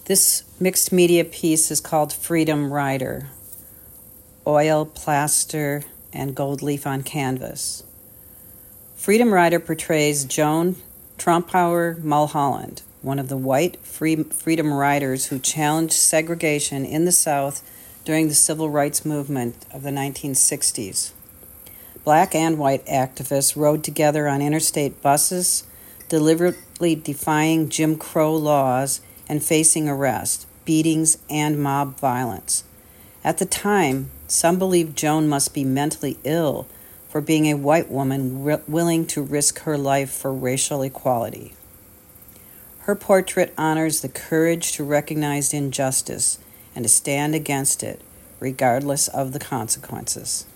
This mixed media piece is called Freedom Rider, oil, plaster, and gold leaf on canvas. Freedom Rider portrays Joan Tromphauer Mulholland, one of the white freedom riders who challenged segregation in the South during the civil rights movement of the 1960s. Black and white activists rode together on interstate buses, deliberately defying Jim Crow laws and facing arrest, beatings, and mob violence. At the time, some believed Joan must be mentally ill for being a white woman willing to risk her life for racial equality. Her portrait honors the courage to recognize injustice and to stand against it, regardless of the consequences.